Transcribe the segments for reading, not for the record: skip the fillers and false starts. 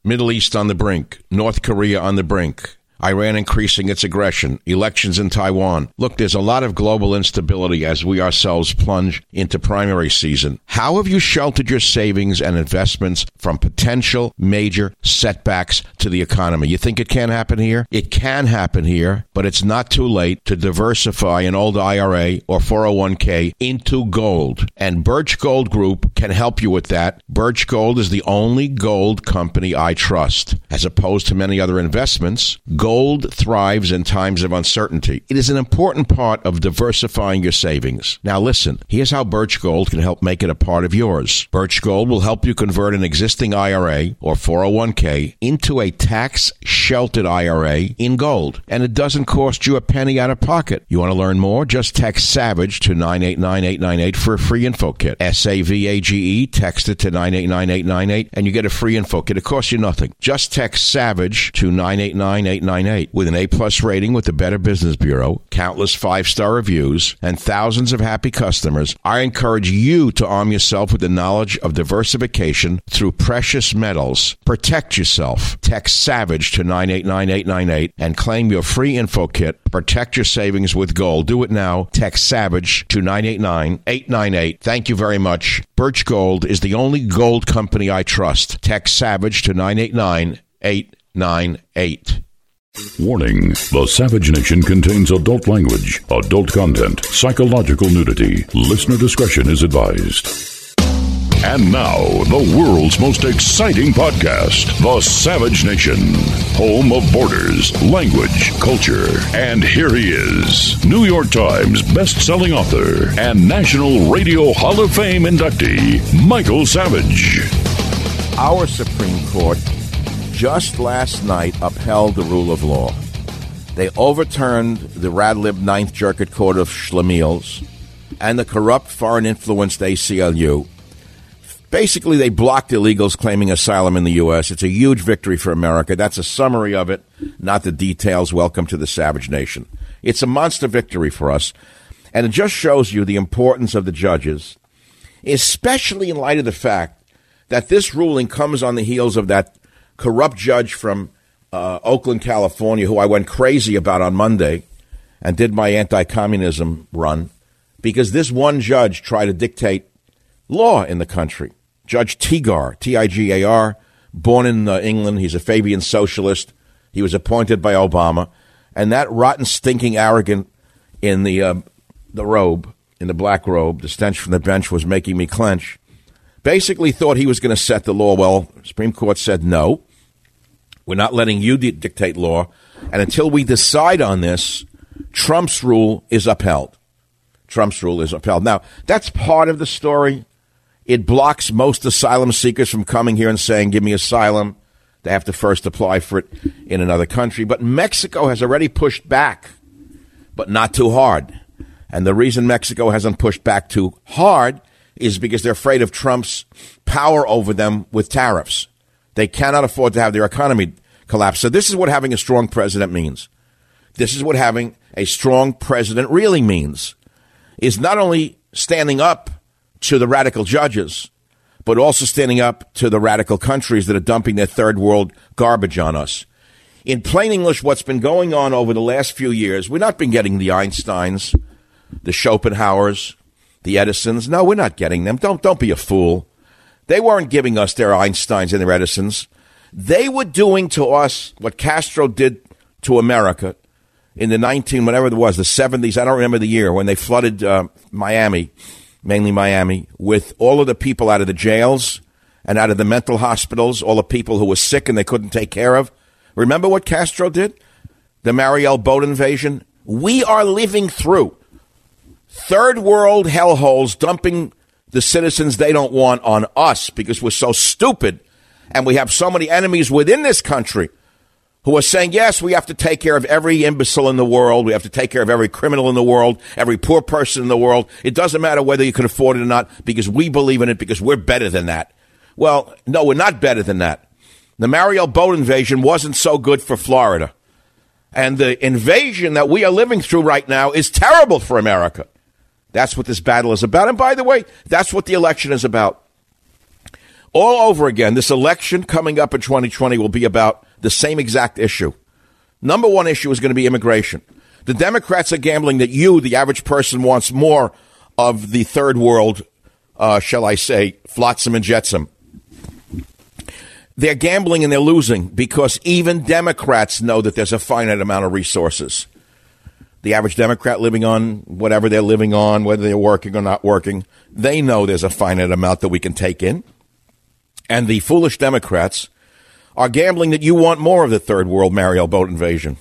Middle East on the brink. North Korea on the brink. Iran increasing its aggression, elections in Taiwan. Look, there's a lot of global instability as we ourselves plunge into primary season. How have you sheltered your savings and investments from potential major setbacks to the economy? You think it can't happen here? It can happen here, but it's not too late to diversify an old IRA or 401k into gold. And Birch Gold Group can help you with that. Birch Gold is the only gold company I trust. As opposed to many other investments, gold thrives in times of uncertainty. It is an important part of diversifying your savings. Now listen, here's how Birch Gold can help make it a part of yours. Birch Gold will help you convert an existing IRA or 401k into a tax-sheltered IRA in gold. And it doesn't cost you a penny out of pocket. You want to learn more? Just text SAVAGE to 989898 for a free info kit. SAVAGE, text it to 989898 and you get a free info kit. It costs you nothing. Just text SAVAGE to 989898. With an A-plus rating with the Better Business Bureau, countless 5-star reviews, and thousands of happy customers, I encourage you to arm yourself with the knowledge of diversification through precious metals. Protect yourself. Text SAVAGE to 989898 and claim your free info kit. Protect your savings with gold. Do it now. Text SAVAGE to 989898. Thank you very much. Birch Gold is the only gold company I trust. Text SAVAGE to 989898. Warning, the Savage Nation contains adult language, adult content, psychological nudity. Listener discretion is advised. And now, the world's most exciting podcast, The Savage Nation, home of borders, language, culture. And here he is, New York Times best-selling author and National Radio Hall of Fame inductee, Michael Savage. Our Supreme Court just last night upheld the rule of law. They overturned the rad-lib Ninth Circuit Court of Schlemiels and the corrupt, foreign-influenced ACLU. Basically, they blocked illegals claiming asylum in the U.S. It's a huge victory for America. That's a summary of it, not the details. Welcome to the Savage Nation. It's a monster victory for us, and it just shows you the importance of the judges, especially in light of the fact that this ruling comes on the heels of that corrupt judge from Oakland, California, who I went crazy about on Monday and did my anti-communism run because this one judge tried to dictate law in the country. Judge Tigar, T-I-G-A-R, born in England. He's a Fabian socialist. He was appointed by Obama. And that rotten, stinking arrogant in the robe, in the black robe, the stench from the bench was making me clench, basically thought he was going to set the law. Well, Supreme Court said no. We're not letting you dictate law. And until we decide on this, Trump's rule is upheld. Trump's rule is upheld. Now, that's part of the story. It blocks most asylum seekers from coming here and saying, give me asylum. They have to first apply for it in another country. But Mexico has already pushed back, but not too hard. And the reason Mexico hasn't pushed back too hard is because they're afraid of Trump's power over them with tariffs. They cannot afford to have their economy collapse. So this is what having a strong president means. This is what having a strong president really means, is not only standing up to the radical judges, but also standing up to the radical countries that are dumping their third world garbage on us. In plain English, what's been going on over the last few years, we've not been getting the Einsteins, the Schopenhauers, the Edisons. No, we're not getting them. Don't be a fool. They weren't giving us their Einsteins and their Edisons. They were doing to us what Castro did to America in the the 70s. I don't remember the year when they flooded Miami, mainly Miami, with all of the people out of the jails and out of the mental hospitals, all the people who were sick and they couldn't take care of. Remember what Castro did? The Mariel boat invasion? We are living through third world hellholes dumping the citizens they don't want on us because we're so stupid and we have so many enemies within this country who are saying, yes, we have to take care of every imbecile in the world. We have to take care of every criminal in the world, every poor person in the world. It doesn't matter whether you can afford it or not because we believe in it because we're better than that. Well, no, we're not better than that. The Mariel boat invasion wasn't so good for Florida. And the invasion that we are living through right now is terrible for America. That's what this battle is about. And by the way, that's what the election is about. all over again. This election coming up in 2020 will be about the same exact issue. Number one issue is going to be immigration. The Democrats are gambling that you, the average person, wants more of the third world, shall I say, flotsam and jetsam. They're gambling and they're losing because even Democrats know that there's a finite amount of resources. The average Democrat living on whatever they're living on, whether they're working or not working, they know there's a finite amount that we can take in. And the foolish Democrats are gambling that you want more of the third world Mariel boat invasion.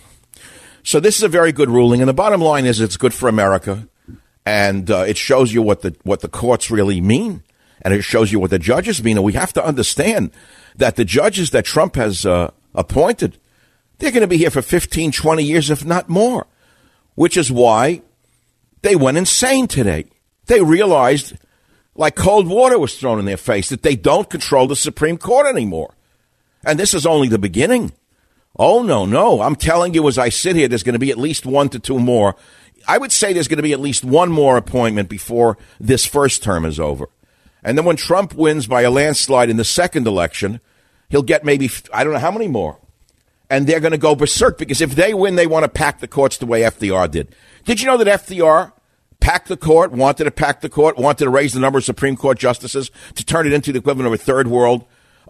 So this is a very good ruling. And the bottom line is it's good for America. And it shows you what the courts really mean. And it shows you what the judges mean. And we have to understand that the judges that Trump has appointed, they're going to be here for 15, 20 years, if not more, which is why they went insane today. They realized, like cold water was thrown in their face, that they don't control the Supreme Court anymore. And this is only the beginning. Oh, no. I'm telling you, as I sit here, there's going to be at least 1 to 2 more. I would say there's going to be at least one more appointment before this first term is over. And then when Trump wins by a landslide in the second election, he'll get maybe, I don't know how many more. And they're going to go berserk because if they win, they want to pack the courts the way FDR did. Did you know that FDR packed the court, wanted to pack the court, wanted to raise the number of Supreme Court justices to turn it into the equivalent of a third world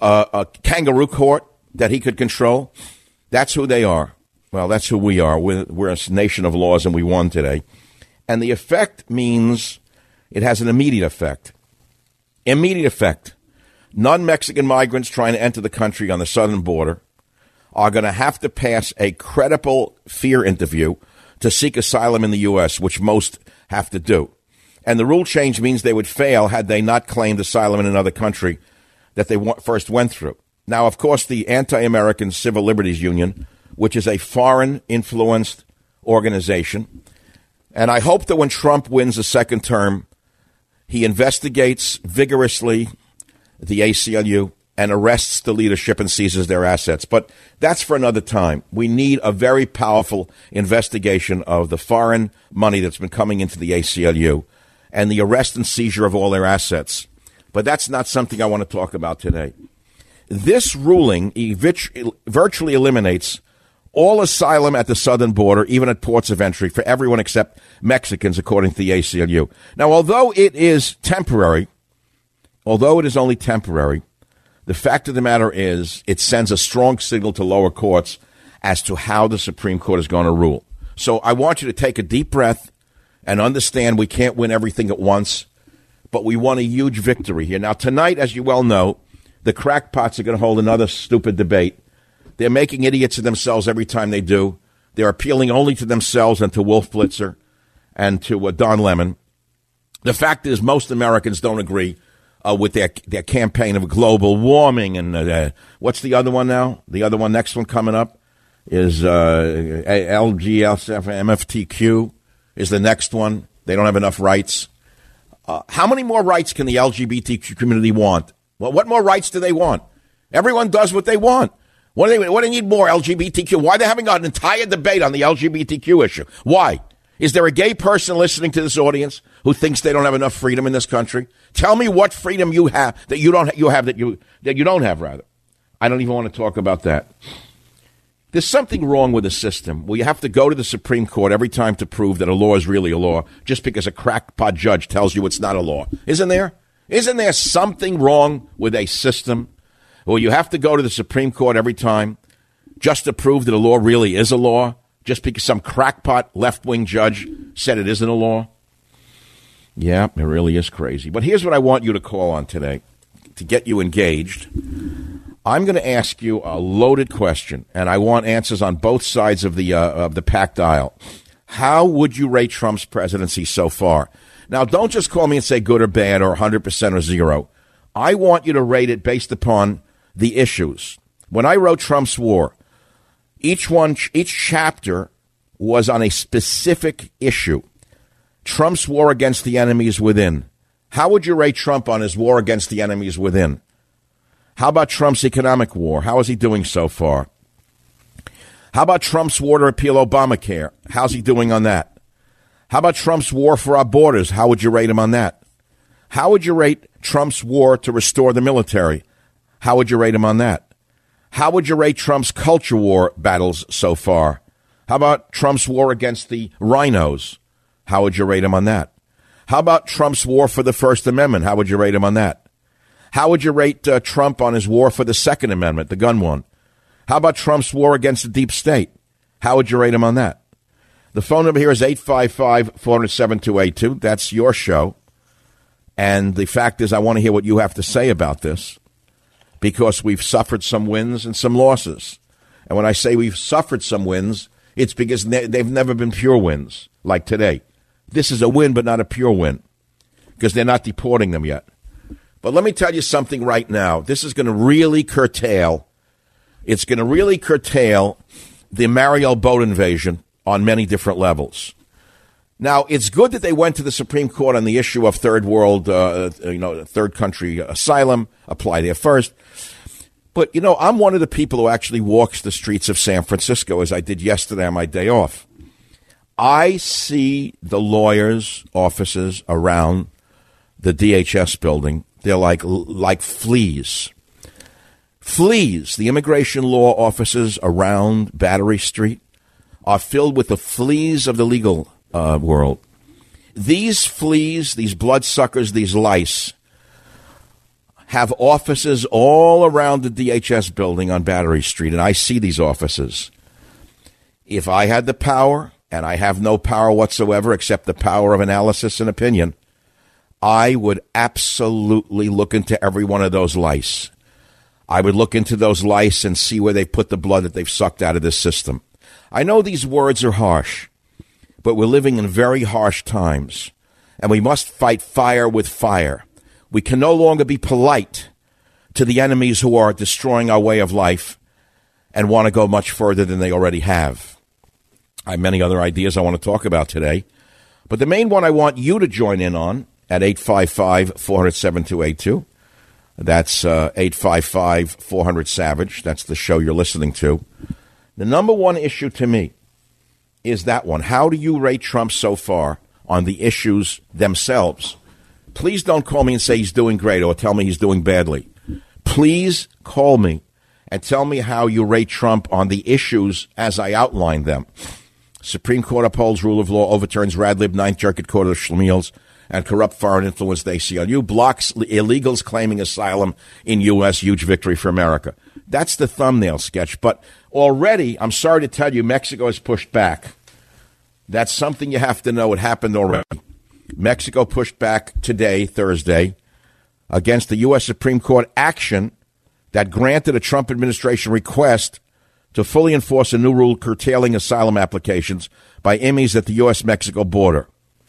a kangaroo court that he could control? That's who they are. Well, that's who we are. We're a nation of laws, and we won today. And the effect means it has an immediate effect. Immediate effect. Non-Mexican migrants trying to enter the country on the southern border are going to have to pass a credible fear interview to seek asylum in the U.S., which most have to do. And the rule change means they would fail had they not claimed asylum in another country that they first went through. Now, of course, the Anti-American Civil Liberties Union, which is a foreign-influenced organization, and I hope that when Trump wins the second term, he investigates vigorously the ACLU and arrests the leadership and seizes their assets. But that's for another time. We need a very powerful investigation of the foreign money that's been coming into the ACLU and the arrest and seizure of all their assets. But that's not something I want to talk about today. This ruling virtually eliminates all asylum at the southern border, even at ports of entry, for everyone except Mexicans, according to the ACLU. Now, although it is only temporary, the fact of the matter is it sends a strong signal to lower courts as to how the Supreme Court is going to rule. So I want you to take a deep breath and understand we can't win everything at once, but we won a huge victory here. Now, tonight, as you well know, the crackpots are going to hold another stupid debate. They're making idiots of themselves every time they do. They're appealing only to themselves and to Wolf Blitzer and to Don Lemon. The fact is most Americans don't agree with their campaign of global warming. And what's the other one now? The other one, next one coming up, is MFTQ is the next one. They don't have enough rights. How many more rights can the LGBTQ community want? Well, what more rights do they want? Everyone does what they want. What do they need more? LGBTQ? Why are they having an entire debate on the LGBTQ issue? Why? Is there a gay person listening to this audience who thinks they don't have enough freedom in this country? Tell me what freedom you have that you don't have. Rather, I don't even want to talk about that. There's something wrong with the system where you have to go to the Supreme Court every time to prove that a law is really a law just because a crackpot judge tells you it's not a law. Isn't there? Isn't there something wrong with a system where you have to go to the Supreme Court every time just to prove that a law really is a law, just because some crackpot left-wing judge said it isn't a law? Yeah, it really is crazy. But here's what I want you to call on today to get you engaged. I'm going to ask you a loaded question, and I want answers on both sides of the packed aisle. How would you rate Trump's presidency so far? Now, don't just call me and say good or bad or 100% or zero. I want you to rate it based upon the issues. When I wrote Trump's War, each chapter was on a specific issue. Trump's war against the enemies within. How would you rate Trump on his war against the enemies within? How about Trump's economic war? How is he doing so far? How about Trump's war to repeal Obamacare? How's he doing on that? How about Trump's war for our borders? How would you rate him on that? How would you rate Trump's war to restore the military? How would you rate him on that? How would you rate Trump's culture war battles so far? How about Trump's war against the rhinos? How would you rate him on that? How about Trump's war for the First Amendment? How would you rate him on that? How would you rate Trump on his war for the Second Amendment, the gun one? How about Trump's war against the deep state? How would you rate him on that? The phone number here is 855-400-7282. That's your show. And the fact is, I want to hear what you have to say about this, because we've suffered some wins and some losses. And when I say we've suffered some wins, it's because they've never been pure wins, like today. This is a win, but not a pure win, because they're not deporting them yet. But let me tell you something right now. This is going to really curtail. It's going to really curtail the Mariel boat invasion on many different levels. Now, it's good that they went to the Supreme Court on the issue of third world, third country asylum, apply there first. But, I'm one of the people who actually walks the streets of San Francisco, as I did yesterday on my day off. I see the lawyers' offices around the DHS building. They're like fleas. Fleas. The immigration law offices around Battery Street are filled with the fleas of the legal world. These fleas, these bloodsuckers, these lice, have offices all around the DHS building on Battery Street, and I see these offices. If I had the power, and I have no power whatsoever except the power of analysis and opinion, I would absolutely look into every one of those lice. I would look into those lice and see where they put the blood that they've sucked out of this system. I know these words are harsh, but we're living in very harsh times, and we must fight fire with fire. We can no longer be polite to the enemies who are destroying our way of life and want to go much further than they already have. I have many other ideas I want to talk about today, but the main one I want you to join in on at 855-400-7282. That's 855-400-SAVAGE. That's the show you're listening to. The number one issue to me is that one. How do you rate Trump so far on the issues themselves? Please don't call me and say he's doing great or tell me he's doing badly. Please call me and tell me how you rate Trump on the issues as I outlined them. Supreme Court upholds rule of law, overturns Radlib, Ninth Circuit Court of Schlemiels, and corrupt foreign influence the ACLU, blocks illegals claiming asylum in U.S., huge victory for America. That's the thumbnail sketch. But already, I'm sorry to tell you, Mexico has pushed back. That's something you have to know. It happened already. Mexico pushed back today, Thursday, against the U.S. Supreme Court action that granted a Trump administration request to fully enforce a new rule curtailing asylum applications by immigrants at the U.S.-Mexico border.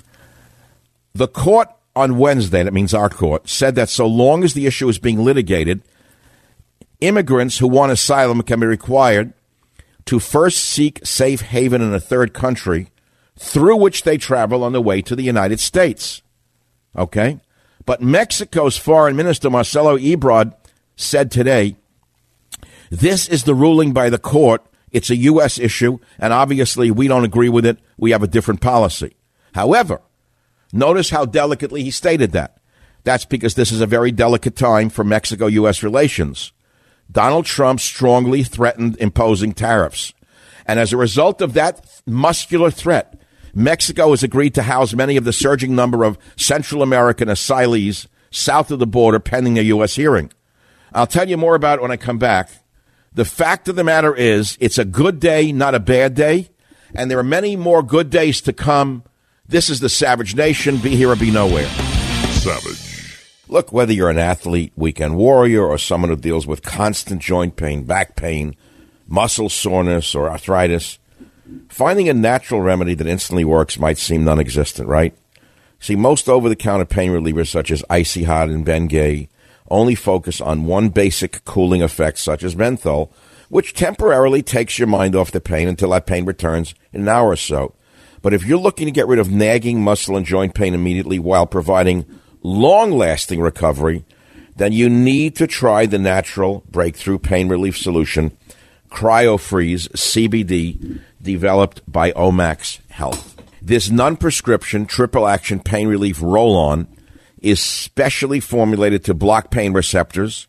The court on Wednesday, that means our court, said that so long as the issue is being litigated, immigrants who want asylum can be required to first seek safe haven in a third country through which they travel on the way to the United States. Okay? But Mexico's Foreign Minister Marcelo Ebrard said today, this is the ruling by the court. It's a U.S. issue, and obviously we don't agree with it. We have a different policy. However, notice how delicately he stated that. That's because this is a very delicate time for Mexico-U.S. relations. Donald Trump strongly threatened imposing tariffs. And as a result of that muscular threat, Mexico has agreed to house many of the surging number of Central American asylees south of the border pending a U.S. hearing. I'll tell you more about it when I come back. The fact of the matter is, it's a good day, not a bad day, and there are many more good days to come. This is the Savage Nation. Be here or be nowhere. Savage. Look, whether you're an athlete, weekend warrior, or someone who deals with constant joint pain, back pain, muscle soreness, or arthritis, finding a natural remedy that instantly works might seem non-existent, right? See, most over-the-counter pain relievers such as Icy Hot and Bengay only focus on one basic cooling effect, such as menthol, which temporarily takes your mind off the pain until that pain returns in an hour or so. But if you're looking to get rid of nagging muscle and joint pain immediately while providing long-lasting recovery, then you need to try the natural breakthrough pain relief solution, CryoFreeze CBD, developed by Omax Health. This non-prescription triple-action pain relief roll-on is specially formulated to block pain receptors,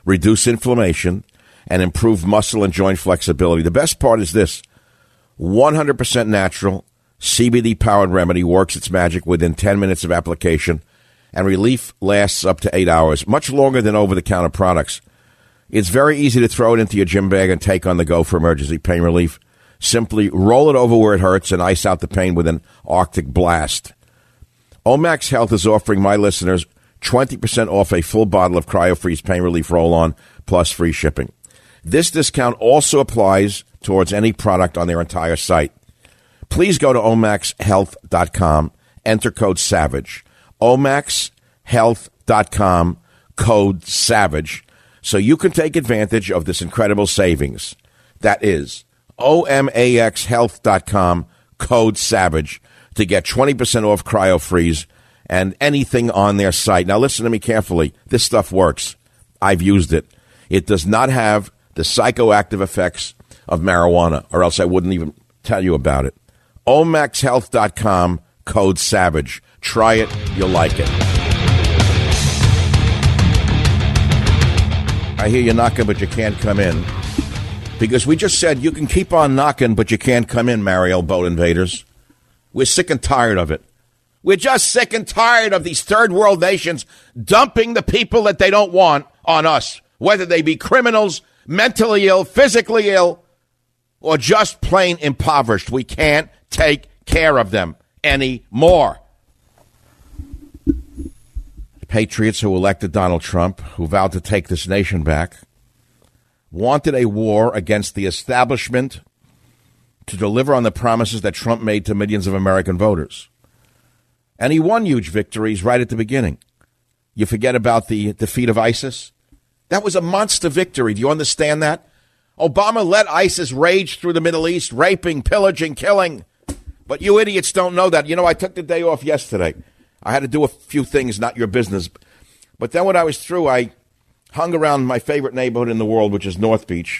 reduce inflammation, and improve muscle and joint flexibility. The best part is this: 100% natural, CBD-powered remedy works its magic within 10 minutes of application, and relief lasts up to 8 hours, much longer than over-the-counter products. It's very easy to throw it into your gym bag and take on the go for emergency pain relief. Simply roll it over where it hurts and ice out the pain with an Arctic blast. Omax Health is offering my listeners 20% off a full bottle of CryoFreeze Pain Relief Roll-On plus free shipping. This discount also applies towards any product on their entire site. Please go to omaxhealth.com, enter code SAVAGE. omaxhealth.com, code SAVAGE, so you can take advantage of this incredible savings. That is omaxhealth.com, code SAVAGE, to get 20% off CryoFreeze and anything on their site. Now, listen to me carefully. This stuff works. I've used it. It does not have the psychoactive effects of marijuana, or else I wouldn't even tell you about it. omaxhealth.com, code SAVAGE. Try it. You'll like it. I hear you knocking, but you can't come in. Because we just said you can keep on knocking, but you can't come in, Mariel Boat Invaders. We're sick and tired of it. We're just sick and tired of these third world nations dumping the people that they don't want on us, whether they be criminals, mentally ill, physically ill, or just plain impoverished. We can't take care of them anymore. The patriots who elected Donald Trump, who vowed to take this nation back, wanted a war against the establishment to deliver on the promises that Trump made to millions of American voters. And he won huge victories right at the beginning. You forget about the defeat of ISIS? That was a monster victory. Do you understand that? Obama let ISIS rage through the Middle East, raping, pillaging, killing. But you idiots don't know that. You know, I took the day off yesterday. I had to do a few things, not your business. But then when I was through, I hung around my favorite neighborhood in the world, which is North Beach.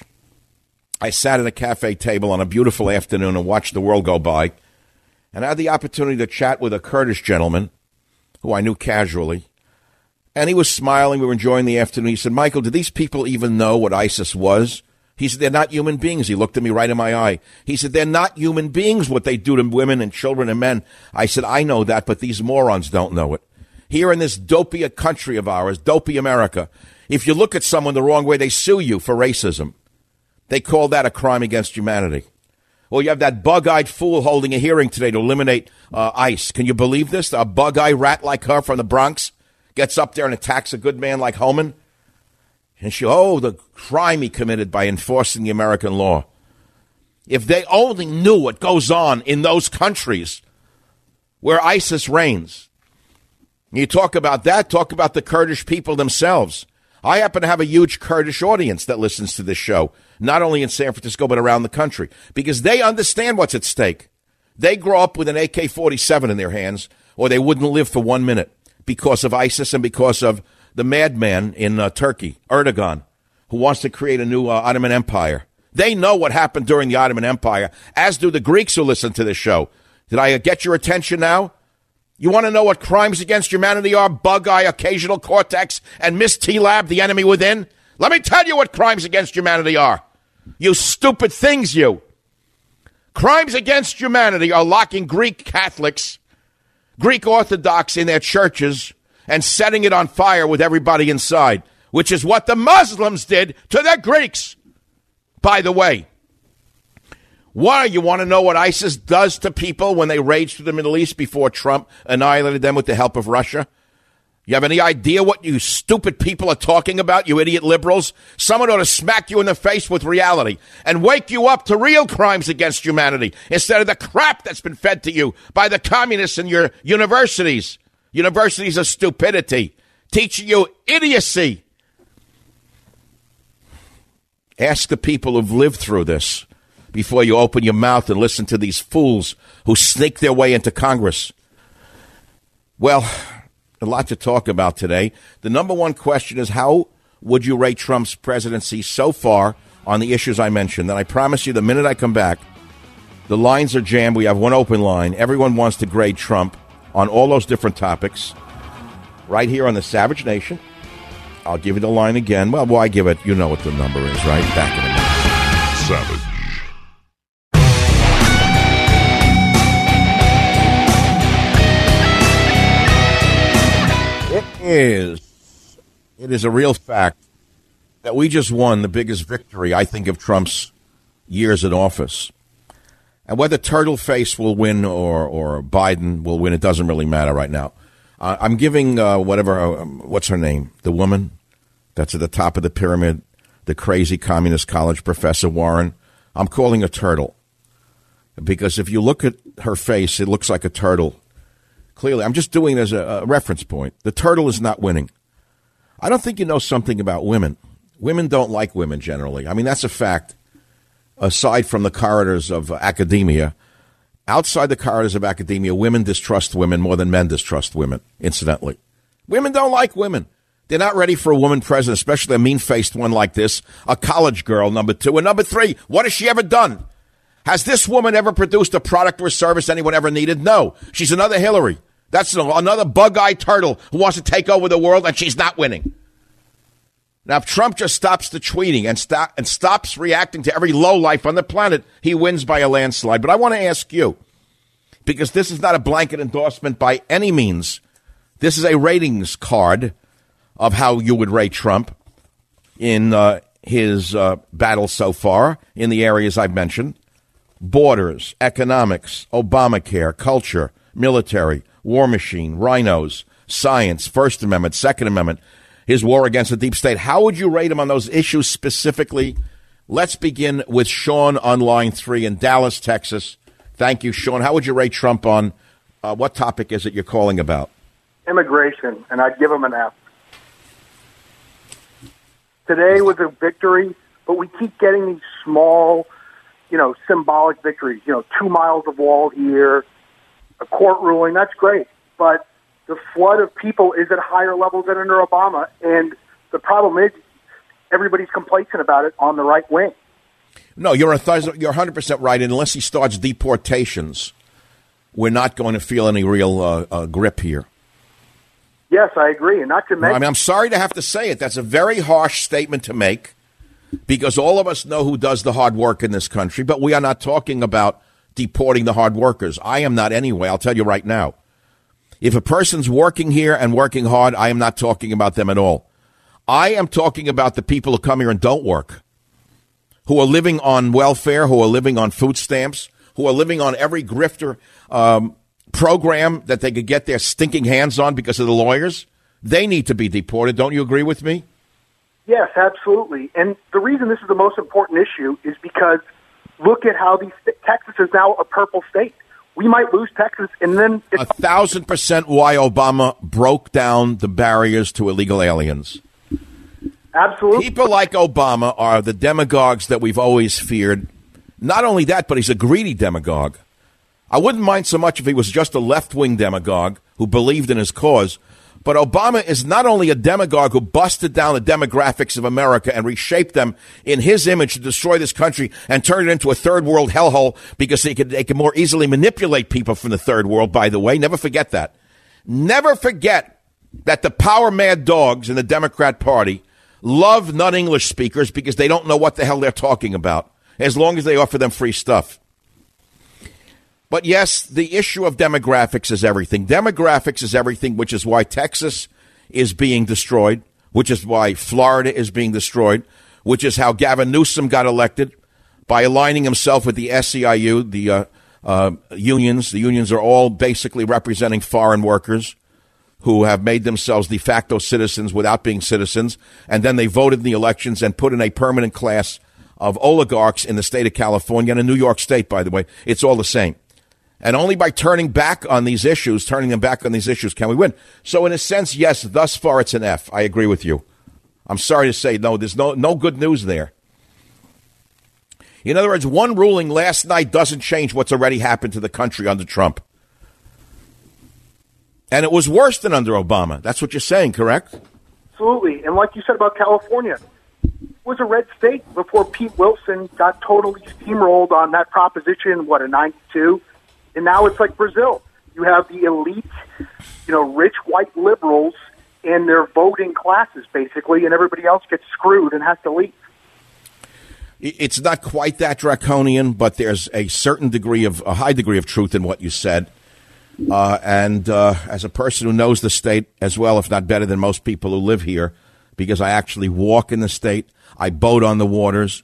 I sat at a cafe table on a beautiful afternoon and watched the world go by. And I had the opportunity to chat with a Kurdish gentleman who I knew casually. And he was smiling. We were enjoying the afternoon. He said, Michael, do these people even know what ISIS was? He said, they're not human beings. He looked at me right in my eye. He said, they're not human beings, what they do to women and children and men. I said, I know that, but these morons don't know it. Here in this dopey country of ours, dopey America, if you look at someone the wrong way, they sue you for racism. They call that a crime against humanity. Well, you have that bug-eyed fool holding a hearing today to eliminate ICE. Can you believe this? A bug-eyed rat like her from the Bronx gets up there and attacks a good man like Homan. And the crime he committed by enforcing the American law. If they only knew what goes on in those countries where ISIS reigns. You talk about that, talk about the Kurdish people themselves. I happen to have a huge Kurdish audience that listens to this show, not only in San Francisco, but around the country, because they understand what's at stake. They grow up with an AK-47 in their hands, or they wouldn't live for 1 minute because of ISIS and because of the madman in Turkey, Erdogan, who wants to create a new Ottoman Empire. They know what happened during the Ottoman Empire, as do the Greeks who listen to this show. Did I get your attention now? You want to know what crimes against humanity are? Bug-eye, occasional cortex, and Miss T-Lab, the enemy within? Let me tell you what crimes against humanity are. You stupid things, you. Crimes against humanity are locking Greek Catholics, Greek Orthodox in their churches, and setting it on fire with everybody inside, which is what the Muslims did to the Greeks. By the way, why, you want to know what ISIS does to people when they rage through the Middle East before Trump annihilated them with the help of Russia? You have any idea what you stupid people are talking about, you idiot liberals? Someone ought to smack you in the face with reality and wake you up to real crimes against humanity instead of the crap that's been fed to you by the communists in your universities. Universities of stupidity, teaching you idiocy. Ask the people who've lived through this before you open your mouth and listen to these fools who sneak their way into Congress. Well, a lot to talk about today. The number one question is, how would you rate Trump's presidency so far on the issues I mentioned? And I promise you, the minute I come back, the lines are jammed. We have one open line. Everyone wants to grade Trump on all those different topics right here on the Savage Nation. I'll give you the line again. Well, why give it? You know what the number is, right? Back in a minute. Savage. It is a real fact that we just won the biggest victory, I think, of Trump's years in office. And whether Turtleface will win or Biden will win, it doesn't really matter right now. I'm giving what's her name? The woman that's at the top of the pyramid, the crazy communist college professor Warren. I'm calling her Turtle. Because if you look at her face, it looks like a turtle. Clearly, I'm just doing it as a reference point. The turtle is not winning. I don't think you know something about women. Women don't like women generally. I mean, that's a fact. Aside from the corridors of academia, outside the corridors of academia, women distrust women more than men distrust women, incidentally. Women don't like women. They're not ready for a woman president, especially a mean-faced one like this, a college girl, number two. And number three, what has she ever done? Has this woman ever produced a product or service anyone ever needed? No. She's another Hillary. That's another bug-eyed turtle who wants to take over the world, and she's not winning. Now, if Trump just stops the tweeting and stops reacting to every lowlife on the planet, he wins by a landslide. But I want to ask you, because this is not a blanket endorsement by any means. This is a ratings card of how you would rate Trump in his battle so far in the areas I've mentioned. Borders, economics, Obamacare, culture, military, war machine, rhinos, science, First Amendment, Second Amendment, his war against the deep state. How would you rate him on those issues specifically? Let's begin with Sean on line 3 in Dallas, Texas. Thank you, Sean. How would you rate Trump on what topic is it you're calling about? Immigration, and I'd give him an F. Today was a victory, but we keep getting these small, symbolic victories. 2 miles of wall here, a court ruling, that's great. But the flood of people is at higher levels than under Obama, and the problem is everybody's complacent about it on the right wing. No, you're 100% right. Unless he starts deportations, we're not going to feel any real grip here. Yes, I agree. And not to mention, I'm sorry to have to say it. That's a very harsh statement to make because all of us know who does the hard work in this country, but we are not talking about deporting the hard workers. I am not anyway. I'll tell you right now. If a person's working here and working hard, I am not talking about them at all. I am talking about the people who come here and don't work, who are living on welfare, who are living on food stamps, who are living on every grifter program that they could get their stinking hands on because of the lawyers. They need to be deported. Don't you agree with me? Yes, absolutely. And the reason this is the most important issue is because look at how Texas is now a purple state. We might lose Texas, and then 1,000% why Obama broke down the barriers to illegal aliens. Absolutely. People like Obama are the demagogues that we've always feared. Not only that, but he's a greedy demagogue. I wouldn't mind so much if he was just a left-wing demagogue who believed in his cause. But Obama is not only a demagogue who busted down the demographics of America and reshaped them in his image to destroy this country and turn it into a third world hellhole because they could more easily manipulate people from the third world, by the way. Never forget that. Never forget that the power mad dogs in the Democrat Party love non-English speakers because they don't know what the hell they're talking about, as long as they offer them free stuff. But yes, the issue of demographics is everything. Demographics is everything, which is why Texas is being destroyed, which is why Florida is being destroyed, which is how Gavin Newsom got elected by aligning himself with the SEIU, the unions. The unions are all basically representing foreign workers who have made themselves de facto citizens without being citizens, and then they voted in the elections and put in a permanent class of oligarchs in the state of California and in New York State, by the way. It's all the same. And only by turning them back on these issues, can we win. So in a sense, yes, thus far it's an F. I agree with you. I'm sorry to say, no, there's no good news there. In other words, one ruling last night doesn't change what's already happened to the country under Trump. And it was worse than under Obama. That's what you're saying, correct? Absolutely. And like you said about California, it was a red state before Pete Wilson got totally steamrolled on that proposition, in 92? And now it's like Brazil. You have the elite, rich white liberals in their voting classes, basically, and everybody else gets screwed and has to leave. It's not quite that draconian, but there's a high degree of truth in what you said. And as a person who knows the state as well, if not better than most people who live here, because I actually walk in the state, I boat on the waters,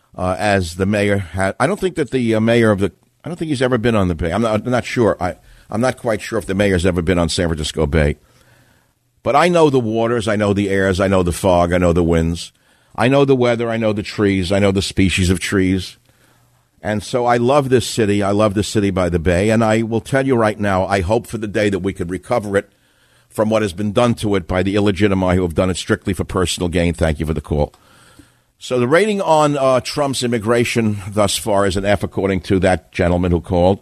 as the mayor had. I don't think that the mayor of I don't think he's ever been on the Bay. I'm not sure. I'm not quite sure if the mayor's ever been on San Francisco Bay. But I know the waters, I know the airs, I know the fog, I know the winds. I know the weather, I know the trees, I know the species of trees. And so I love this city. I love the city by the bay. And I will tell you right now, I hope for the day that we could recover it from what has been done to it by the illegitimati who have done it strictly for personal gain. Thank you for the call. So the rating on Trump's immigration thus far is an F, according to that gentleman who called.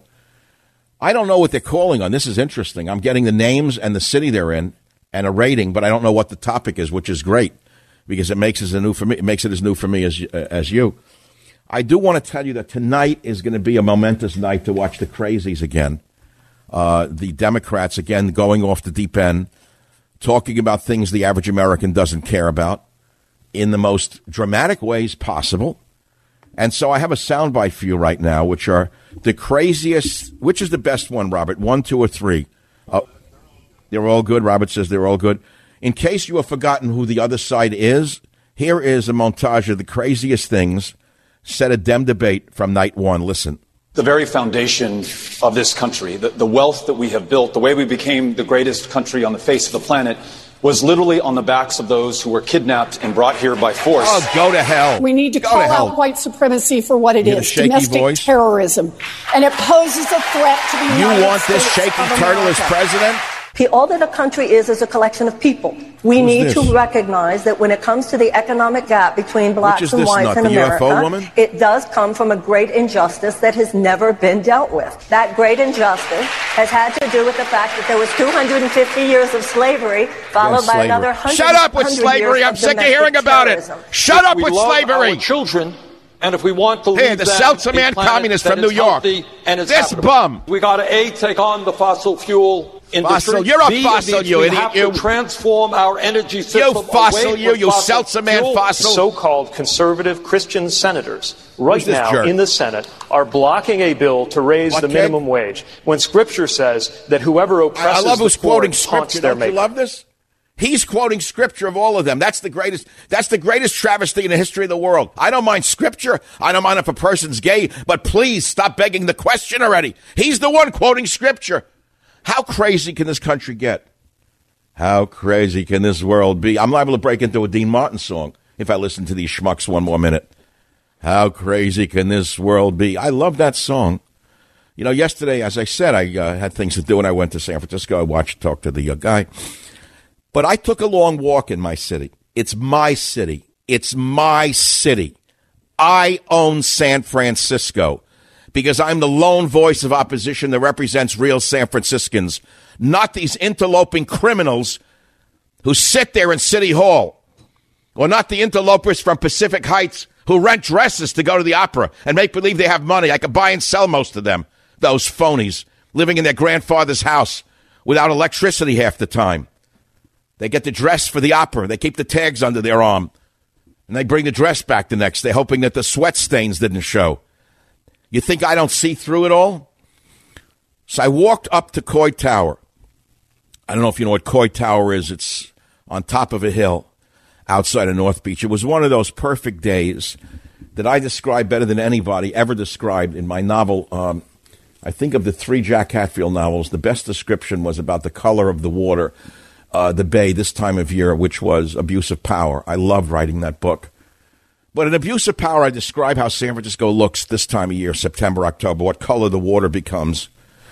I don't know what they're calling on. This is interesting. I'm getting the names and the city they're in and a rating, but I don't know what the topic is, which is great because it makes it as new for me as you. I do want to tell you that tonight is going to be a momentous night to watch the crazies again. The Democrats, again, going off the deep end, talking about things the average American doesn't care about in the most dramatic ways possible. And so I have a soundbite for you right now, which are the craziest. Which is the best one, Robert? 1, 2, or 3? They're all good. Robert says they're all good. In case you have forgotten who the other side is, here is a montage of the craziest things said at Dem Debate from night one. Listen. The very foundation of this country, the wealth that we have built, the way we became the greatest country on the face of the planet, was literally on the backs of those who were kidnapped and brought here by force. Oh, go to hell. We need to call out white supremacy for what it is, domestic terrorism. And it poses a threat to the United States. You want this shaky turtle as president? All that a country is a collection of people. We need to recognize that when it comes to the economic gap between blacks and whites in America, it does come from a great injustice that has never been dealt with. That great injustice has had to do with the fact that there was 250 years of slavery, followed by another 100 Shut up with slavery. I'm sick of hearing about it. Shut up with slavery. Our children, and if we want to leave the Seltzer Man communist from New York. And this bum. We got to take on the fossil fuel industry. You're a fossil, you idiot. We have to transform our energy system. You fossil, you Seltzer Man fossil. So-called conservative Christian senators right now in the Senate are blocking a bill to raise the minimum wage when Scripture says that whoever oppresses the poor taunts their maker. You love this? He's quoting Scripture of all of them. That's the greatest travesty in the history of the world. I don't mind Scripture. I don't mind if a person's gay, but please stop begging the question already. He's the one quoting Scripture. How crazy can this country get? How crazy can this world be? I'm liable to break into a Dean Martin song if I listen to these schmucks one more minute. How crazy can this world be? I love that song. You know, yesterday, as I said, I had things to do, and I went to San Francisco. I talked to the guy. But I took a long walk in my city. It's my city. It's my city. I own San Francisco because I'm the lone voice of opposition that represents real San Franciscans, not these interloping criminals who sit there in City Hall, or not the interlopers from Pacific Heights who rent dresses to go to the opera and make believe they have money. I could buy and sell most of them, those phonies living in their grandfather's house without electricity half the time. They get the dress for the opera. They keep the tags under their arm. And they bring the dress back the next day, hoping that the sweat stains didn't show. You think I don't see through it all? So I walked up to Coit Tower. I don't know if you know what Coit Tower is. It's on top of a hill outside of North Beach. It was one of those perfect days that I describe better than anybody ever described in my novel. I think of the 3 Jack Hatfield novels, the best description was about the color of the water. The Bay this time of year, which was Abuse of Power. I loved writing that book. But in Abuse of Power, I describe how San Francisco looks this time of year, September, October, what color the water becomes.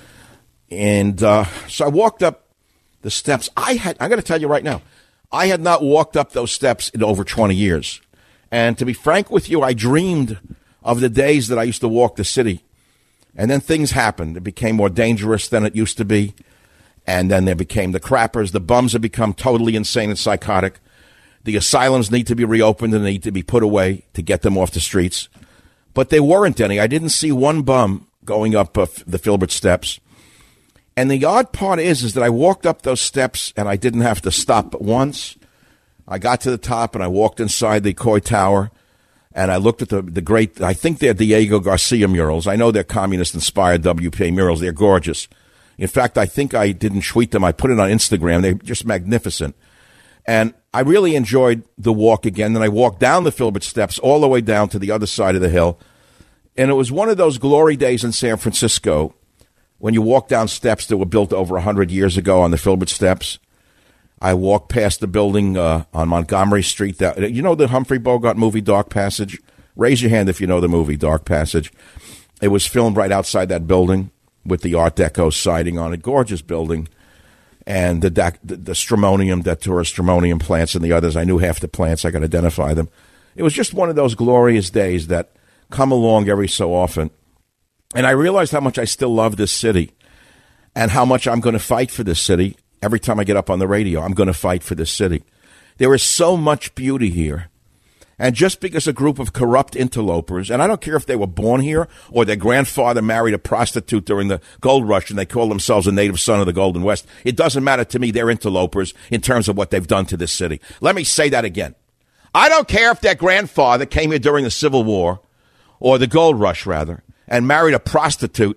And so I walked up the steps. I got to tell you right now, I had not walked up those steps in over 20 years. And to be frank with you, I dreamed of the days that I used to walk the city. And then things happened. It became more dangerous than it used to be. And then there became the crappers. The bums have become totally insane and psychotic. The asylums need to be reopened and need to be put away to get them off the streets. But there weren't any. I didn't see one bum going up the Filbert steps. And the odd part is that I walked up those steps and I didn't have to stop but once. I got to the top and I walked inside the Coy Tower and I looked at the great, I think they're Diego Garcia murals. I know they're communist-inspired WPA murals. They're gorgeous. In fact, I think I didn't tweet them. I put it on Instagram. They're just magnificent. And I really enjoyed the walk again. Then I walked down the Filbert steps all the way down to the other side of the hill. And it was one of those glory days in San Francisco when you walk down steps that were built over 100 years ago on the Filbert steps. I walked past the building on Montgomery Street. You know the Humphrey Bogart movie, Dark Passage? Raise your hand if you know the movie, Dark Passage. It was filmed right outside that building with the Art Deco siding on it. Gorgeous building. And the stramonium, Datura stramonium plants and the others. I knew half the plants. I could identify them. It was just one of those glorious days that come along every so often. And I realized how much I still love this city and how much I'm going to fight for this city. Every time I get up on the radio, I'm going to fight for this city. There is so much beauty here. And just because a group of corrupt interlopers, and I don't care if they were born here or their grandfather married a prostitute during the gold rush and they call themselves a native son of the Golden West, it doesn't matter to me. They're interlopers in terms of what they've done to this city. Let me say that again. I don't care if their grandfather came here during the Civil War or the gold rush, rather, and married a prostitute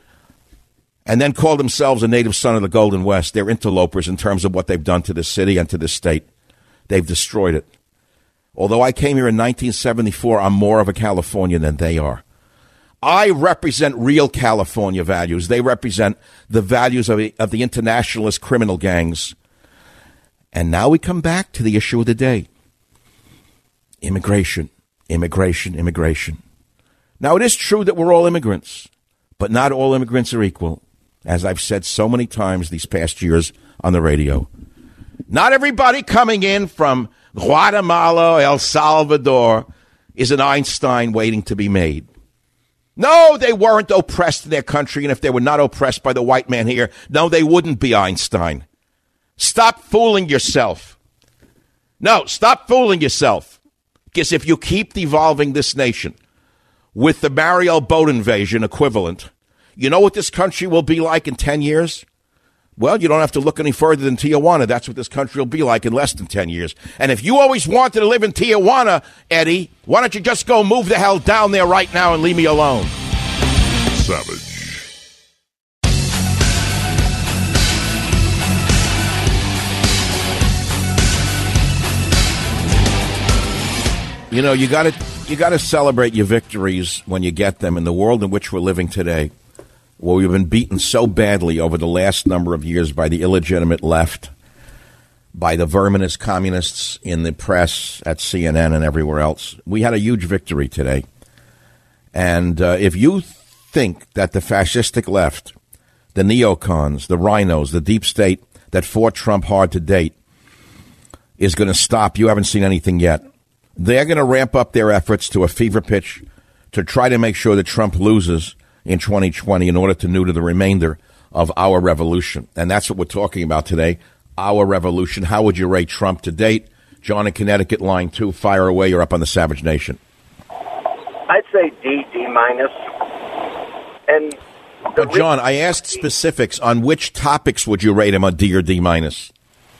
and then called themselves a native son of the Golden West. They're interlopers in terms of what they've done to this city and to this state. They've destroyed it. Although I came here in 1974, I'm more of a Californian than they are. I represent real California values. They represent the values of the internationalist criminal gangs. And now we come back to the issue of the day. Immigration, immigration, immigration. Now, it is true that we're all immigrants, but not all immigrants are equal, as I've said so many times these past years on the radio. Not everybody coming in from Guatemala, El Salvador, is an Einstein waiting to be made. No, they weren't oppressed in their country, and if they were not oppressed by the white man here, no, they wouldn't be Einstein. Stop fooling yourself. No, stop fooling yourself. Because if you keep devolving this nation with the Mario boat invasion equivalent, you know what this country will be like in 10 years? Well, you don't have to look any further than Tijuana. That's what this country will be like in less than 10 years. And if you always wanted to live in Tijuana, Eddie, why don't you just go move the hell down there right now and leave me alone? Savage. You know, you got to celebrate your victories when you get them in the world in which we're living today, where we've been beaten so badly over the last number of years by the illegitimate left, by the verminous communists in the press, at CNN and everywhere else. We had a huge victory today. And if you think that the fascistic left, the neocons, the rhinos, the deep state that fought Trump hard to date is going to stop, you haven't seen anything yet. They're going to ramp up their efforts to a fever pitch to try to make sure that Trump loses in 2020 in order to neuter the remainder of our revolution. And that's what we're talking about today, our revolution. How would you rate Trump to date? John in Connecticut, line 2, fire away. You're up on the Savage Nation. I'd say D minus. And but John, I asked specifics. On which topics would you rate him, a D or D minus?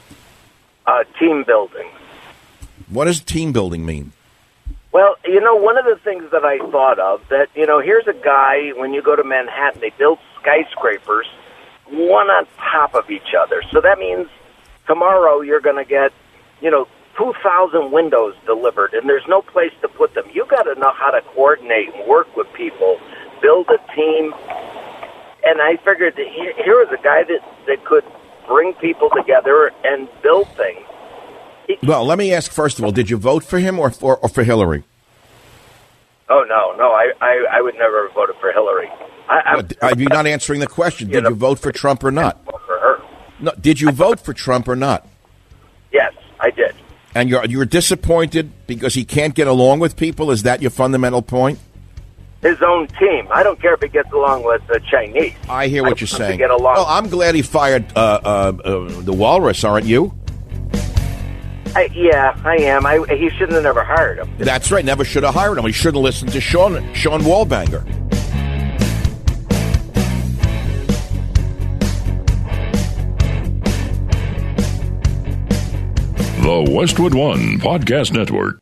Team building. What does team building mean? Well, you know, one of the things that I thought of, that, you know, here's a guy, when you go to Manhattan, they build skyscrapers, one on top of each other. So that means tomorrow you're going to get, 2,000 windows delivered, and there's no place to put them. You got to know how to coordinate and work with people, build a team. And I figured that here was a guy that could bring people together and build things. Well, let me ask, first of all, did you vote for him or for Hillary? Oh, no, I would never have voted for Hillary. You're not answering the question. Did you vote for Trump or not? Vote for her. No, did you vote for Trump or not? Yes, I did. And you're disappointed because he can't get along with people? Is that your fundamental point? His own team. I don't care if he gets along with the Chinese. I hear what you're saying. Get along. Well, I'm glad he fired the Walrus, aren't you? Yeah, I am. He shouldn't have never hired him. That's right. Never should have hired him. He should have listened to Sean Wallbanger. The Westwood One Podcast Network.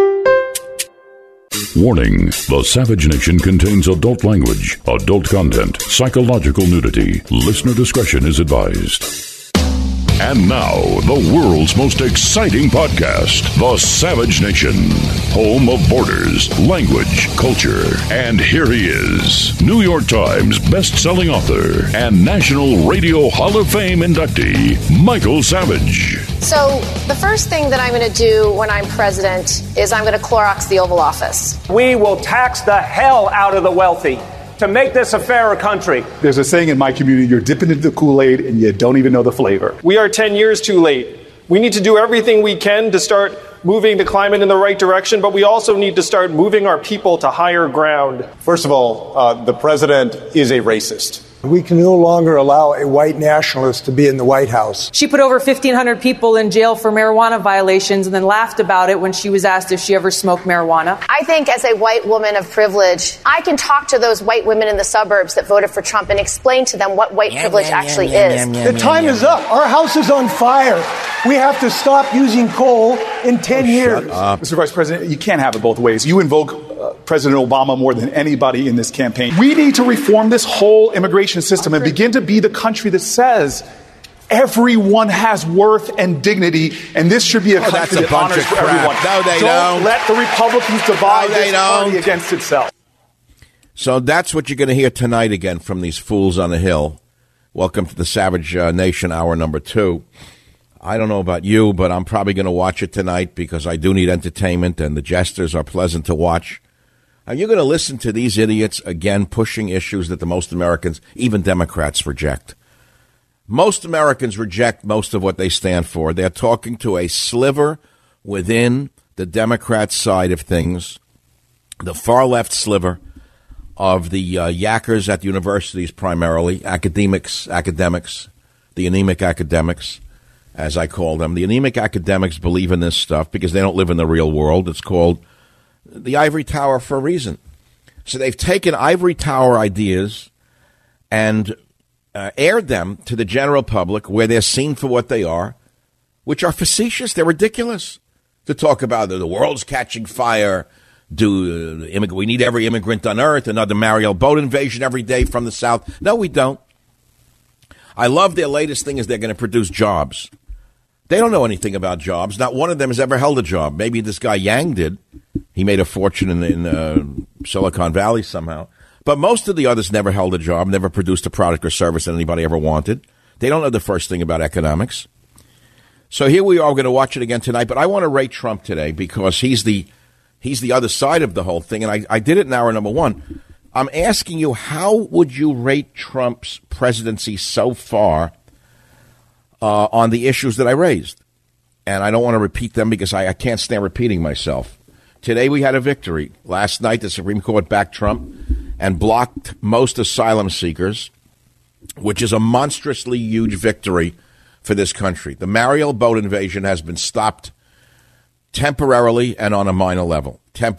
Warning, the Savage Nation contains adult language, adult content, psychological nudity. Listener discretion is advised. And now, the world's most exciting podcast, The Savage Nation, home of borders, language, culture. And here he is, New York Times best-selling author and National Radio Hall of Fame inductee, Michael Savage. So the first thing that I'm going to do when I'm president is I'm going to Clorox the Oval Office. We will tax the hell out of the wealthy to make this a fairer country. There's a saying in my community, you're dipping into the Kool-Aid and you don't even know the flavor. We are 10 years too late. We need to do everything we can to start moving the climate in the right direction, but we also need to start moving our people to higher ground. First of all, the president is a racist. We can no longer allow a white nationalist to be in the White House. She put over 1,500 people in jail for marijuana violations and then laughed about it when she was asked if she ever smoked marijuana. I think as a white woman of privilege, I can talk to those white women in the suburbs that voted for Trump and explain to them what white privilege actually is. The time is up. Our house is on fire. We have to stop using coal in 10 years. Mr. Vice President, you can't have it both ways. You invoke President Obama more than anybody in this campaign. We need to reform this whole immigration system and begin to be the country that says everyone has worth and dignity, and this should be a country that honors everyone. No, they don't. Let the Republicans divide this party against itself. So that's what you're going to hear tonight again from these fools on the Hill. Welcome to the Savage Nation, hour number 2. I don't know about you, but I'm probably going to watch it tonight because I do need entertainment, and the jesters are pleasant to watch. Are you going to listen to these idiots again pushing issues that the most Americans, even Democrats, reject? Most Americans reject most of what they stand for. They're talking to a sliver within the Democrat side of things, the far left sliver of the yackers at universities primarily, academics, the anemic academics, as I call them. The anemic academics believe in this stuff because they don't live in the real world. It's called the ivory tower for a reason. So they've taken ivory tower ideas and aired them to the general public where they're seen for what they are, which are facetious. They're ridiculous. To talk about the world's catching fire, we need every immigrant on earth, another Mariel boat invasion every day from the South. No, we don't. I love their latest thing is they're going to produce jobs. They don't know anything about jobs. Not one of them has ever held a job. Maybe this guy Yang did. He made a fortune in Silicon Valley somehow. But most of the others never held a job, never produced a product or service that anybody ever wanted. They don't know the first thing about economics. So here we are. We're going to watch it again tonight. But I want to rate Trump today because he's the other side of the whole thing. And I did it in hour number 1. I'm asking you, how would you rate Trump's presidency so far on the issues that I raised? And I don't want to repeat them because I can't stand repeating myself. Today we had a victory. Last night the Supreme Court backed Trump and blocked most asylum seekers, which is a monstrously huge victory for this country. The Mariel boat invasion has been stopped temporarily and on a minor level.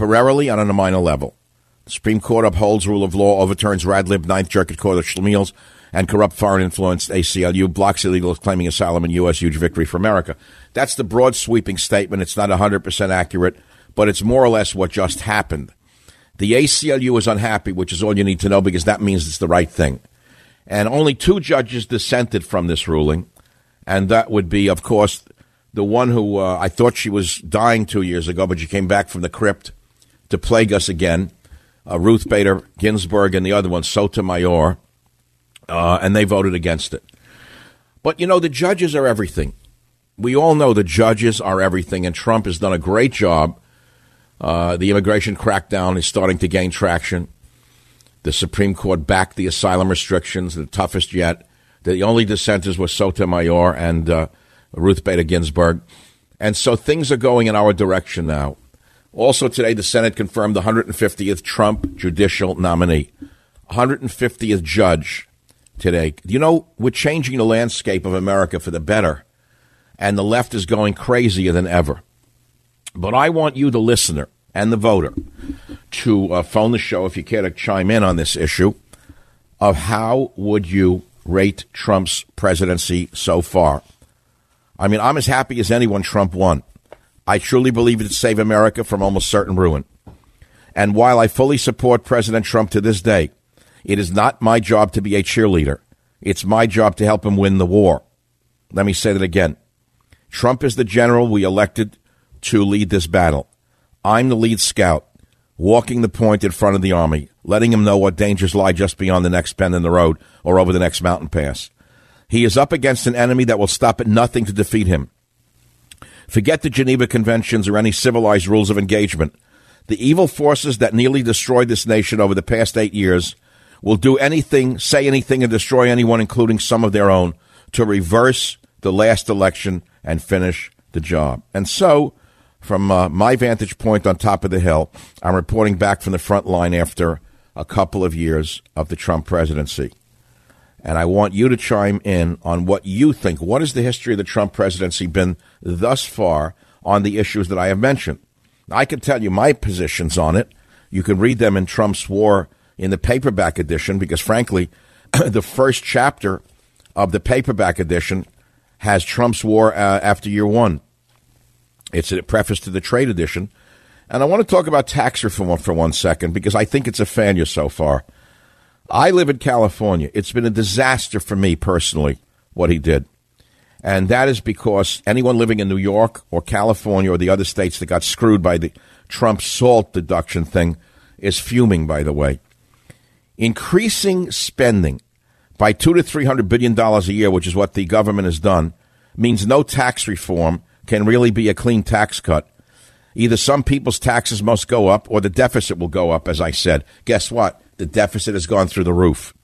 The Supreme Court upholds rule of law, overturns Radlib, Ninth Circuit Court of Schlemiels, and corrupt foreign-influenced ACLU, blocks illegals claiming asylum in U.S., huge victory for America. That's the broad sweeping statement. It's not 100% accurate, but it's more or less what just happened. The ACLU is unhappy, which is all you need to know because that means it's the right thing. And only 2 judges dissented from this ruling, and that would be, of course, the one who I thought she was dying 2 years ago, but she came back from the crypt to plague us again, Ruth Bader Ginsburg, and the other one, Sotomayor, and they voted against it. But, you know, the judges are everything. We all know the judges are everything, and Trump has done a great job. The immigration crackdown is starting to gain traction. The Supreme Court backed the asylum restrictions, the toughest yet. The only dissenters were Sotomayor and Ruth Bader Ginsburg. And so things are going in our direction now. Also today, the Senate confirmed the 150th Trump judicial nominee. 150th judge today. You know, we're changing the landscape of America for the better, and the left is going crazier than ever. But I want you, the listener and the voter, to phone the show if you care to chime in on this issue of how would you rate Trump's presidency so far. I mean, I'm as happy as anyone Trump won. I truly believe it would save America from almost certain ruin. And while I fully support President Trump to this day, it is not my job to be a cheerleader. It's my job to help him win the war. Let me say that again. Trump is the general we elected to lead this battle. I'm the lead scout, walking the point in front of the army, letting him know what dangers lie just beyond the next bend in the road or over the next mountain pass. He is up against an enemy that will stop at nothing to defeat him. Forget the Geneva Conventions or any civilized rules of engagement. The evil forces that nearly destroyed this nation over the past 8 years will do anything, say anything, and destroy anyone, including some of their own, to reverse the last election and finish the job. And so, from my vantage point on top of the hill, I'm reporting back from the front line after a couple of years of the Trump presidency. And I want you to chime in on what you think. What has the history of the Trump presidency been thus far on the issues that I have mentioned? I can tell you my positions on it. You can read them in Trump's War in the paperback edition, because, frankly, the first chapter of the paperback edition has Trump's War after year one. It's a preface to the trade edition. And I want to talk about tax reform for 1 second, because I think it's a failure so far. I live in California. It's been a disaster for me personally, what he did. And that is because anyone living in New York or California or the other states that got screwed by the Trump SALT deduction thing is fuming, by the way. Increasing spending by $200 to $300 billion a year, which is what the government has done, means no tax reform can really be a clean tax cut. Either some people's taxes must go up or the deficit will go up, as I said. Guess what? The deficit has gone through the roof.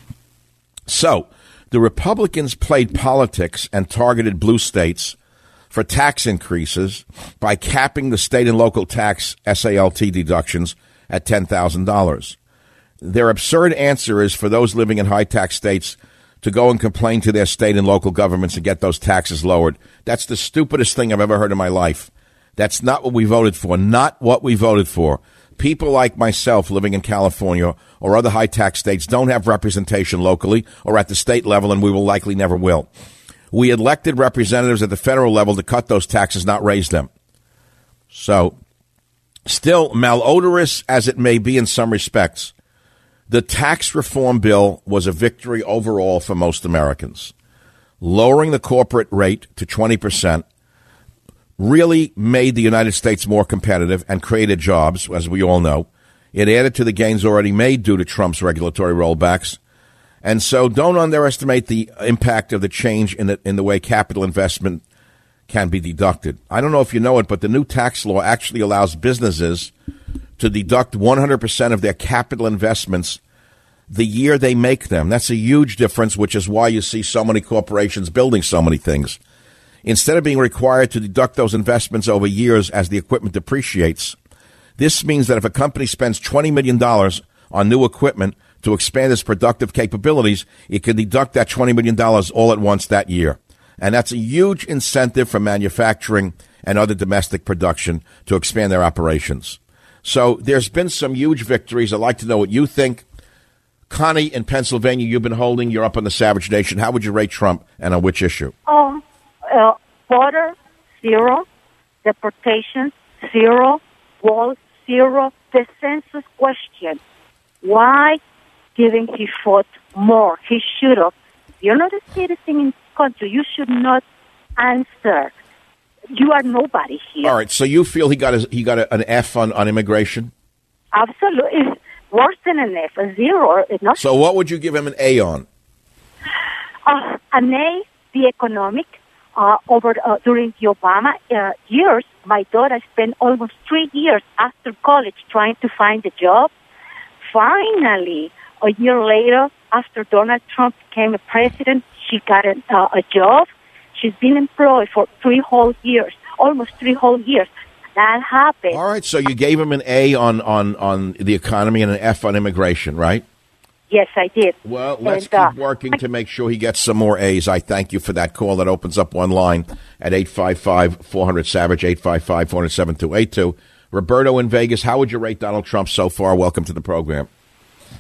So the Republicans played politics and targeted blue states for tax increases by capping the state and local tax SALT deductions at $10,000. Their absurd answer is for those living in high-tax states to go and complain to their state and local governments and get those taxes lowered. That's the stupidest thing I've ever heard in my life. That's not what we voted for. Not what we voted for. People like myself living in California or other high-tax states don't have representation locally or at the state level, and we will likely never will. We elected representatives at the federal level to cut those taxes, not raise them. So, still malodorous as it may be in some respects, the tax reform bill was a victory overall for most Americans. Lowering the corporate rate to 20% really made the United States more competitive and created jobs, as we all know. It added to the gains already made due to Trump's regulatory rollbacks. And so don't underestimate the impact of the change in the way capital investment can be deducted. I don't know if you know it, but the new tax law actually allows businesses to deduct 100% of their capital investments the year they make them. That's a huge difference, which is why you see so many corporations building so many things. Instead of being required to deduct those investments over years as the equipment depreciates, this means that if a company spends $20 million on new equipment to expand its productive capabilities, it can deduct that $20 million all at once that year. And that's a huge incentive for manufacturing and other domestic production to expand their operations. So there's been some huge victories. I'd like to know what you think. Connie in Pennsylvania, you've been holding. You're up on the Savage Nation. How would you rate Trump and on which issue? Border, 0. Deportation, 0. Wall, 0. The census question. Why didn't he fought more? He should have. You're not a citizen in this country. You should not answer. You are nobody here. All right, so you feel he got an F on immigration? Absolutely. It's worse than an F, a 0. So what would you give him an A on? An A, the economic. During the Obama years, my daughter spent almost 3 years after college trying to find a job. Finally, a year later, after Donald Trump became a president, she got a job. She's been employed for 3 whole years, almost 3 whole years. That happened. All right, so you gave him an A on the economy and an F on immigration, right? Yes, I did. Well, let's keep working to make sure he gets some more A's. I thank you for that call. That opens up one line at 855-400-SAVAGE, 855-400-7282. Roberto in Vegas, how would you rate Donald Trump so far? Welcome to the program.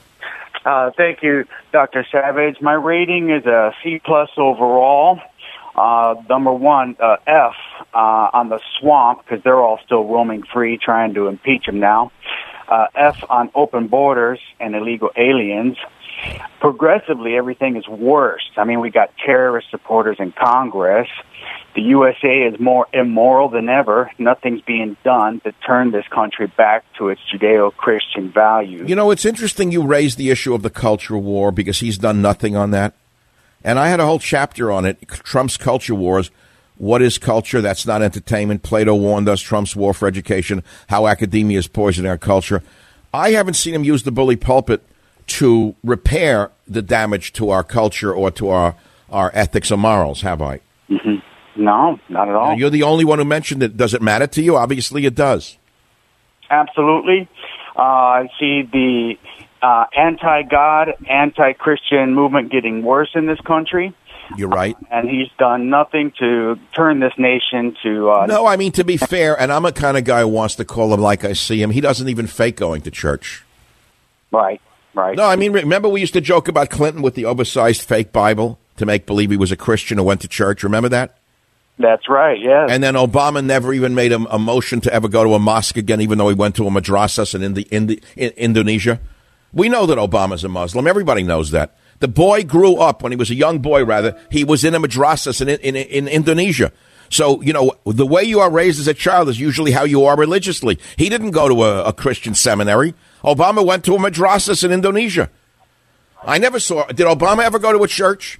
Thank you, Dr. Savage. My rating is a C+ overall. Number one, F on the swamp, because they're all still roaming free trying to impeach him now. F on open borders and illegal aliens. Progressively, everything is worse. I mean, we got terrorist supporters in Congress. The USA is more immoral than ever. Nothing's being done to turn this country back to its Judeo-Christian values. You know, it's interesting you raised the issue of the culture war because he's done nothing on that. And I had a whole chapter on it, Trump's culture wars. What is culture? That's not entertainment. Plato warned us, Trump's war for education, how academia is poisoning our culture. I haven't seen him use the bully pulpit to repair the damage to our culture or to our ethics or morals, have I? Mm-hmm. No, not at all. You're the only one who mentioned it. Does it matter to you? Obviously it does. Absolutely. I see the anti-God, anti-Christian movement getting worse in this country. You're right. And he's done nothing to turn this nation to... No, I mean, to be fair, and I'm a kind of guy who wants to call him like I see him, he doesn't even fake going to church. Right, right. No, I mean, remember we used to joke about Clinton with the oversized fake Bible to make believe he was a Christian who went to church? Remember that? That's right, yes. And then Obama never even made a motion to ever go to a mosque again, even though he went to a madrasas in Indonesia. We know that Obama's a Muslim. Everybody knows that. The boy grew up, when he was a young boy, rather, he was in a madrasas in Indonesia. So, you know, the way you are raised as a child is usually how you are religiously. He didn't go to a Christian seminary. Obama went to a madrasas in Indonesia. I never saw... Did Obama ever go to a church?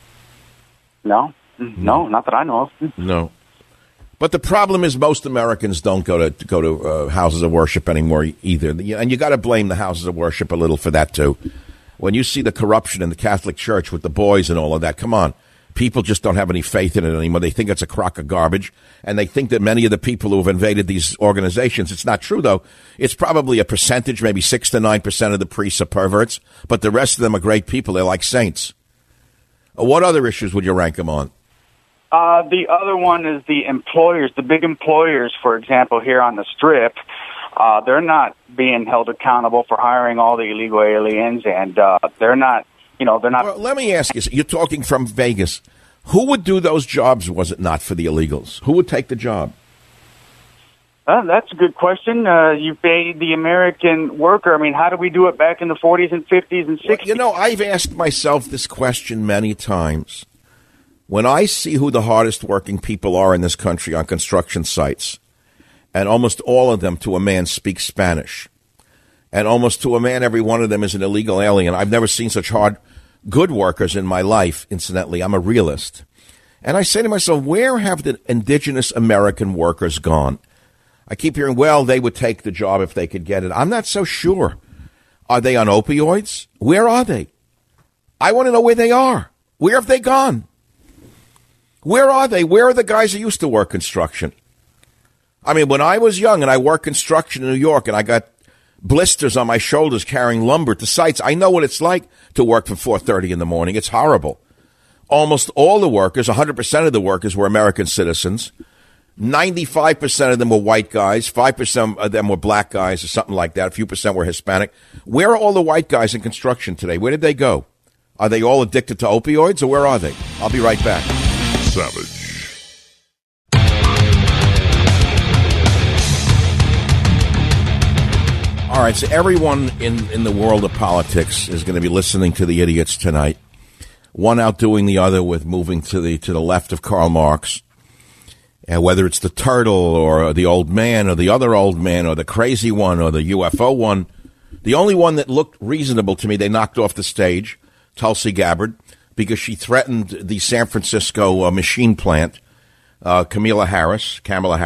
No. No, not that I know of. No. But the problem is most Americans don't go to houses of worship anymore either. And you got to blame the houses of worship a little for that, too. When you see the corruption in the Catholic Church with the boys and all of that, come on. People just don't have any faith in it anymore. They think it's a crock of garbage. And they think that many of the people who have invaded these organizations, it's not true, though. It's probably a percentage, maybe 6 to 9% of the priests are perverts. But the rest of them are great people. They're like saints. What other issues would you rank them on? The other one is the employers, the big employers, for example, here on the Strip. They're not being held accountable for hiring all the illegal aliens, and they're not, Well, let me ask you, you're talking from Vegas. Who would do those jobs, was it not for the illegals? Who would take the job? That's a good question. You pay the American worker. I mean, how did we do it back in the 40s and 50s and 60s? Well, I've asked myself this question many times. When I see who the hardest working people are in this country on construction sites, and almost all of them to a man speak Spanish, and almost to a man every one of them is an illegal alien. I've never seen such good workers in my life, incidentally. I'm a realist. And I say to myself, where have the indigenous American workers gone? I keep hearing, well, they would take the job if they could get it. I'm not so sure. Are they on opioids? Where are they? I want to know where they are. Where have they gone? Where are they? Where are the guys who used to work construction? I mean, when I was young and I worked construction in New York and I got blisters on my shoulders carrying lumber to sites, I know what it's like to work from 4:30 in the morning. It's horrible. Almost all the workers, 100% of the workers, were American citizens. 95% of them were white guys. 5% of them were black guys or something like that. A few percent were Hispanic. Where are all the white guys in construction today? Where did they go? Are they all addicted to opioids, or where are they? I'll be right back. Savage. All right, so everyone in the world of politics is going to be listening to the idiots tonight. One outdoing the other with moving to the left of Karl Marx. And whether it's the turtle or the old man or the other old man or the crazy one or the UFO one, the only one that looked reasonable to me, they knocked off the stage, Tulsi Gabbard, because she threatened the San Francisco machine plant, Kamala Harris.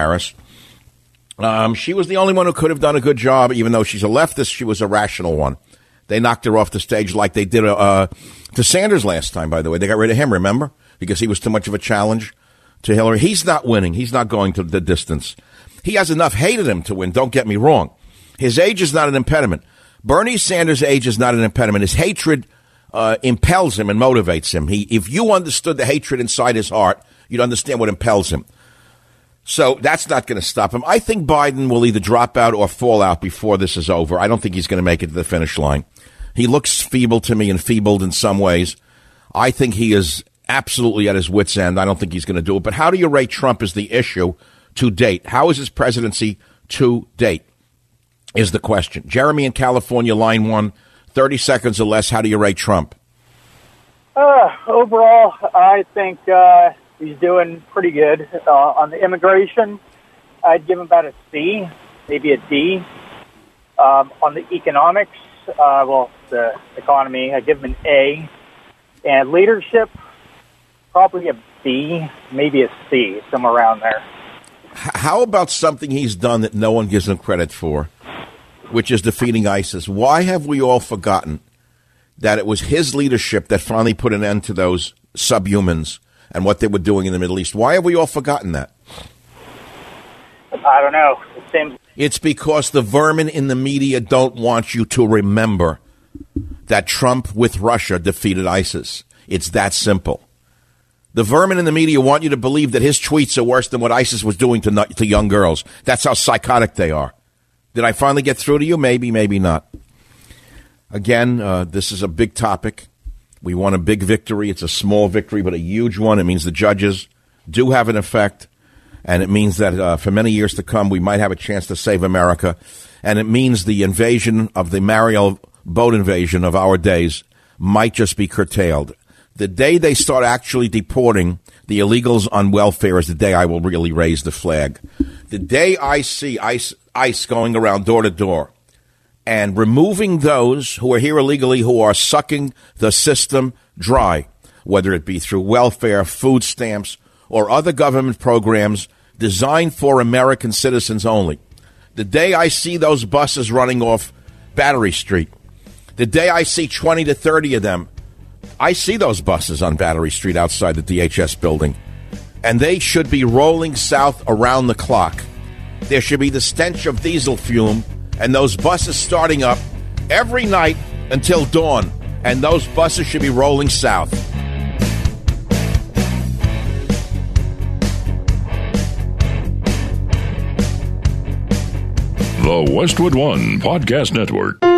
She was the only one who could have done a good job. Even though she's a leftist, she was a rational one. They knocked her off the stage like they did to Sanders last time, by the way. They got rid of him, remember? Because he was too much of a challenge to Hillary. He's not winning. He's not going to the distance. He has enough hate in him to win, don't get me wrong. His age is not an impediment. Bernie Sanders' age is not an impediment. His hatred impels him and motivates him. If you understood the hatred inside his heart, you'd understand what impels him. So that's not going to stop him. I think Biden will either drop out or fall out before this is over. I don't think he's going to make it to the finish line. He looks feeble to me, enfeebled in some ways. I think he is absolutely at his wit's end. I don't think he's going to do it. But how do you rate Trump as the issue to date? How is his presidency to date is the question. Jeremy in California, line 1, 30 seconds or less. How do you rate Trump? Overall, I think he's doing pretty good. On the immigration, I'd give him about a C, maybe a D. On the economics, the economy, I'd give him an A. And leadership, probably a B, maybe a C, somewhere around there. How about something he's done that no one gives him credit for, which is defeating ISIS? Why have we all forgotten that it was his leadership that finally put an end to those subhumans and what they were doing in the Middle East? Why have we all forgotten that? I don't know. It's because the vermin in the media don't want you to remember that Trump with Russia defeated ISIS. It's that simple. The vermin in the media want you to believe that his tweets are worse than what ISIS was doing to young girls. That's how psychotic they are. Did I finally get through to you? Maybe, maybe not. Again, this is a big topic. We won a big victory. It's a small victory, but a huge one. It means the judges do have an effect, and it means that for many years to come, we might have a chance to save America. And it means the invasion of the Mariel boat invasion of our days might just be curtailed. The day they start actually deporting the illegals on welfare is the day I will really raise the flag. The day I see ICE going around door to door and removing those who are here illegally, who are sucking the system dry, whether it be through welfare, food stamps, or other government programs designed for American citizens only. The day I see those buses running off Battery Street, the day I see 20 to 30 of them, I see those buses on Battery Street outside the DHS building, and they should be rolling south around the clock. There should be the stench of diesel fume and those buses starting up every night until dawn, and those buses should be rolling south. The Westwood One Podcast Network.